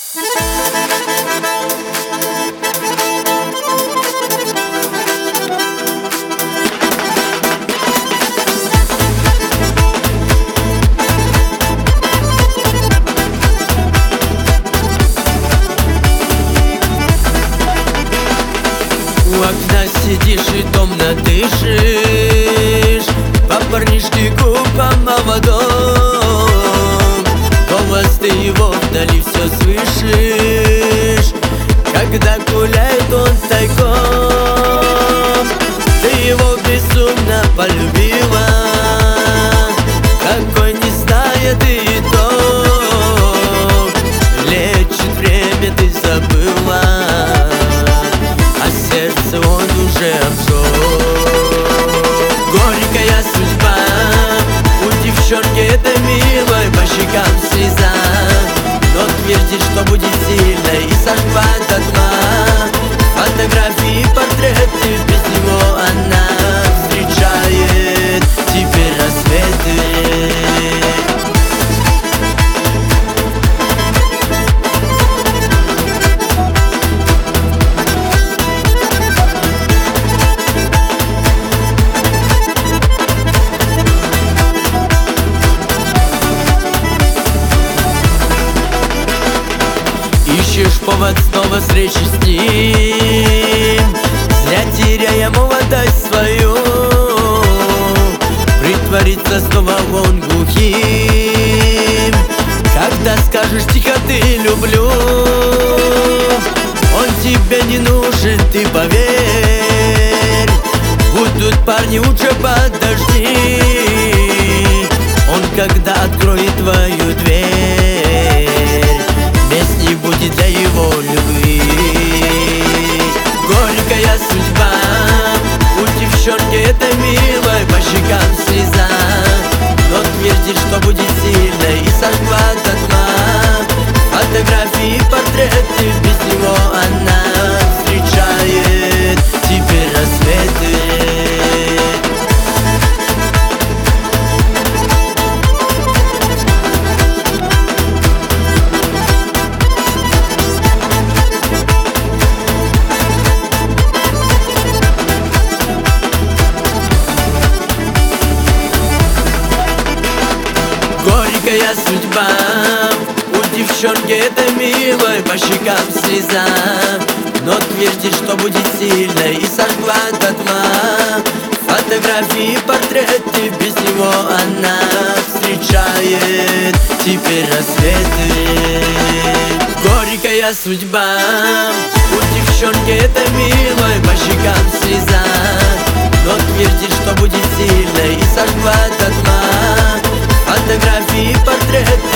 У окна сидишь и томно дышишь, по парнишке губам молодом. Голос ты его вдали все слышишь, когда гуляет он тайком. Ты его безумно полюбила, какой не знает итог. Лечит время, ты забыла, а сердце он уже обжег. Горькая судьба, у девчонки это милой, по щекам слеза, но твердит, что будет сильно и сожгла дотла. Фотографии, портреты, без него она встречает теперь рассветы. Ищешь повод снова встречи с ним, зря теряя молодость свою. Притворится снова он глухим, когда скажешь тихо ты люблю. Он тебе не нужен, ты поверь, будут парни лучше подожди. Он когда откроет твою дверь, мест не будет для его любви. Горькая судьба, у девчонки это милой, по щекам слеза, но твердит, что будет сильно и сожгла дотла. Фотографии, портреты, без него она встречает теперь рассветы. Горькая судьба, у девчонки это милой, по щекам слеза, но твердит, что будет сильно и сожгла дотла. Фотографии, портреты, без него она встречает теперь рассветы. Горькая судьба, у девчонки это милой, по щекам слеза, но твердит, что будет сильно и сожгла дотла. Фотографии, портреты,